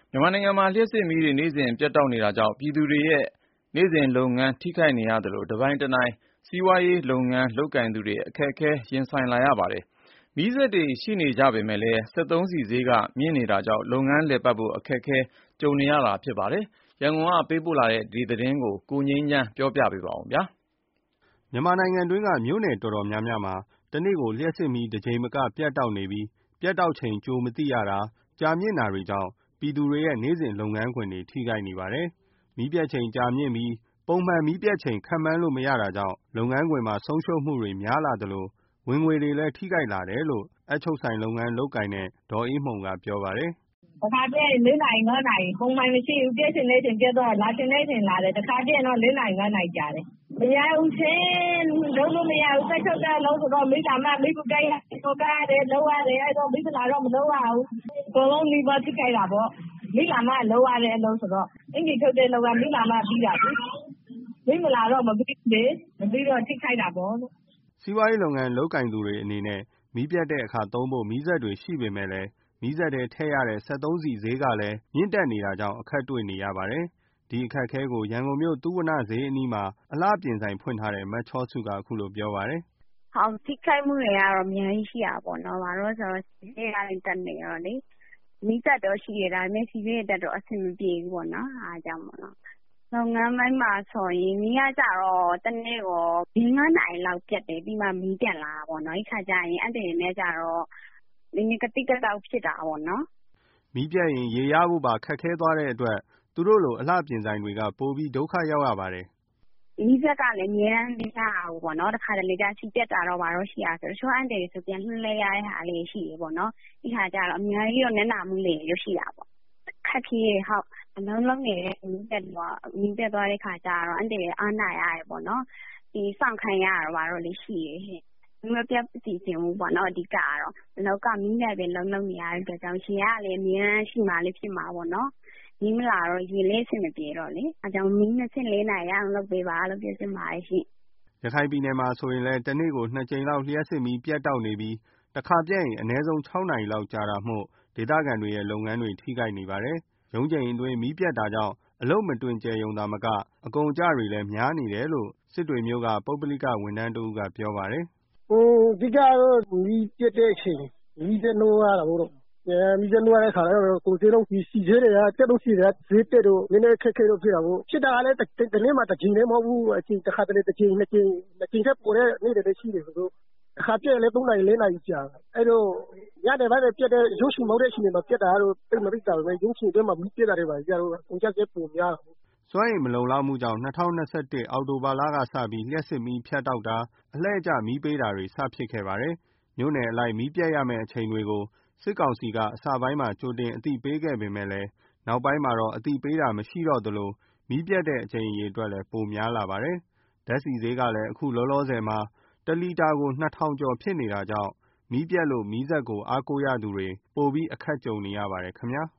မြန်မာနိုင်ငံမှာလျှပ်စစ်မီးတွေနေ့စဉ်ပြတ်တောက်နေတာကြောင့်ပြည်သူတွေရဲ့နေ့စဉ်လုပ်ငန်းထိခိုက်နေရသလိုတပိုင်းတနိုင်စီးပွားရေးလုပ်ငန်းလုပ်ကိုင်သူတွေအခက်အခဲရင်ဆိုင်လာရပါတယ်။မီးစက်တွေရှိနေကြပေမဲ့လည်းစက်သုံးဆီဈေးကမြင့်နေတာကြောင့်လုပ်ငန်းလည်ပတ်ဖို့အခက်အခဲကြုံနေရတာဖြစ်ပါတယ်။ရန်ကုန်ကပေးပို့တဲ့ဒီသတင်းကိုကိုငြိမ်းချမ်းပြောပြပါမယ်။ မြန်မာနိုင်ငံတွင်းကမြို့နယ်တော်တော်များများမှာတနေ့ကိုလျှပ်စစ်မီးတစ်ကြိမ်မကပြတ်တောက်နေပြီးပြတ်တောက်ချိန်ကြိုမသိရတာကြာမြင့်တာတွေကြောင့်ပြည်သူတွေရဲ့နေ့စဉ်လုပ်ငန်းခွင်တွေထိခိုက်နေပါတယ်။မီးပြတ်ချိန်ကြာမြင့်ပြီးပုံမှန်မီးပြတ်ချိန်ခန့်မှန်းလို့မရတာကြောင့်လုပ်ငန်းခွင်မှာဆုံးရှုံးမှုတွေများလာသလိုဝင်ငွေတွေလည်းထိခိုက်လာတယ်လို့အပ်ချုပ်ဆိုင်လုပ်ငန်းလုပ်ကိုင်တဲ့ဒေါ်အေးမှုန်ကပြောပါတယ်။တခါတည်း4 နာရီ5 နာရီပုံမှန်မရှိဘူးပြည့်စင်နေချိန်ပြတ်တော့လာရှင်နေချိန်လာတယ်တခါတည်းတော့4 နာရီ5 နာရီကြာတယ်မရဘူးချင်းလုံးလို့မရဘူးဆက်ချုပ်တဲ့လုံးဆိုတော့မိသားမမိကူတိုင်းကိုကားတယ်လုံးရတယ်အဲ့တော့မိသလာတော့မလုံးရဘူးအကုန်လုံးမိဘထိခိုက်တာပေါ့မိလာမလုံးရတဲ့အလုံးဆိုတော့အင်ကြီးထုတ်တဲ့လောကမိလာမပြီးတာပြီမိမလာတော့မပြီးလေမပြီးတော့ထိခိုက်တာပေါ့စီးပွားရေးလုပ်ငန်းလုပ်ကိုင်သူတွေအနေနဲ့မီးပြတ်တဲ့အခါသုံးဖို့မီးစက်တွေရှိပေမဲ့လည်းမီးစက်ထဲထည့်ရတဲ့စက်သုံးဆီဈေးကလည်းမြင့်တက်နေတာကြောင့်အခက်တွေ့နေရပါတယ်။ဒီအခက်အခဲကိုရန်ကုန်မြို့သုဝဏ္ဏဈေးအနီးမှာအလှပြင်ဆိုင်ဖွင့်ထားတဲ့မချောစုကအခုလိုပြောပါတယ်။ဟုတ်ထိခိုက်မှုတွေကတော့အများကြီးရှိတာပေါ့နော်။ဘာလို့ဆိုတော့ဈေးကလည်းတက်နေတော့လေမီးစက်တော့ရှိရဒါပေမဲ့ဆီဈေးတက်တော့အဆင်မပြေဘူးပေါ့နော်။အားကြောင့်ပေါ့နော်။လုပ်ငန်းပိုင်းမှာဆိုရင်မီးကကြတော့တနေ့ကို4 5 နာရီလောက်ပြတ်တယ်ပြီးမှမီးပြန်လာတာပေါ့နော်။ဒီခါကျရင်အဲ့ဒီနဲ့ကြတော့နည်းနည်းကတိကတောက်ဖြစ်တာပေါ့နော်။မီးပြတ်ရင်ရေရဖို့ပါခက်ခဲသွားတဲ့အတွက်သူတို့လိုအလှပြင်ဆိုင်တွေကပိုပြီးဒုက္ခရောက်ရပါတယ်။မီးစက်ကလည်းအများအားမရဘူးပေါ့နော်။တခါတလေကျစီပြတ်တာတော့ဘာလို့ရှိရဆိုတော့တချို့အန်တယ်ဆိုပြန်လှည့်လဲရတဲ့ဟာလေးရှိတယ်ပေါ့နော်။ဒီခါကျတော့အများကြီးတော့နည်းနာမှုလေးရရှိတာပေါ့။ခက်ခဲဟုတ်အလုံးလုံးနေတဲ့မီးတက်သွားတဲ့ခါကျတော့အန်တယ်အားနာရတယ်ပေါ့နော်။ဒီစောင့်ခိုင်းရတော့ဘာလို့လေးရှိရဟဲ့မပြတ်စီစဉ်ဘူးပေါ့နော်အဓိကကတော့လောက်ကမီးနဲ့ပဲလုံးနေရတဲ့အတွက်ကြောင့်ရှင်ရလည်းအများရှိမှလေးဖြစ်မှာပေါ့နော်မီးမလာတော့ရေလေးအဆင်မပြေတော့လေအဲကြောင့်မီး24 နာရီအောင်လုပ်ပေးပါလို့ပြောချင်ပါတယ်ရှင်ရခိုင်ပြည်နယ်မှာဆိုရင်လည်းတနေ့ကို2 ကြိမ်လောက်လျှပ်စစ်မီးပြတ်တောက်နေပြီးတစ်ခါပြတ်ရင်အနည်းဆုံး6 နာရီလောက်ကြာတာမို့ဒေသခံတွေရဲ့လုပ်ငန်းတွေထိခိုက်နေပါတယ်ရုံးချိန်အတွင်းမီးပြတ်တာကြောင့်အလုပ်မတွင်ကျယ်ရုံသာမကအကုန်အကျတွေလည်းများနေတယ်လို့စစ်တွေမျိုးကပုဂ္ဂလိကဝန်ထမ်းတဦးကပြောပါတယ်အဓိကတော့မီးပြတ်တဲ့အချိန်မီးစက်နှိုးရတာပေါ့တော့မီးစက်နှိုးရတဲ့ခါကျတော့ကိုယ်စီလုံးစီဈေးတွေကတက်လို့ရှိတယ်ဈေးတက်တော့နည်းနည်းခက်ခဲလို့ဖြစ်တာပေါ့ဖြစ်တာကလည်းတနေ့မှတစ်ချိန်လည်းမဟုတ်ဘူးအချိန်တစ်ခါတလေတစ်ချိန်2 ချိန်ထက်ပိုတဲ့နေ့တွေရှိတယ်ဆိုတော့အခါပြည့်လည်း3 နာရီ4 နာရီကြာအဲ့တော့ညနေပိုင်းပြတ်တဲ့ရုပ်ရှင်မဟုတ်တဲ့အချိန်မှာပြတ်တာကတော့တိတ်မရိတာပဲရုပ်ရှင်တွေမှာမီးပြတ်တာတွေပါကြတော့ကုန်ကြက်ပုံများစွမ်းရည်မလုံလောက်မှုကြောင့်2021အောက်တိုဘာလကစပြီးလျှပ်စစ်မီးဖြတ်တောက်တာအလှည့်ကျမီးပေးတာတွေစဖြစ်ခဲ့ပါတယ်။မြို့နယ်အလိုက်မီးပြတ်ရမယ့်အချိန်တွေကိုစစ်ကောင်စီကအစပိုင်းမှာကြိုတင်အသိပေးခဲ့ပေမဲ့လည်းနောက်ပိုင်းမှာတော့အသိပေးတာမရှိတော့သလိုမီးပြတ်တဲ့အချိန်အရေအတွက်လည်းပိုများလာပါတယ်။ဓာတ်ဆီဈေးကလည်းအခုလောလောဆယ်မှာ1 လီတာကို2000ကျော်ဖြစ်နေတာကြောင့်မီးပြတ်လို့မီးစက်ကိုအားကိုးရသူတွေပိုပြီးအခက်ကြုံနေရပါတယ်ခင်ဗျာ။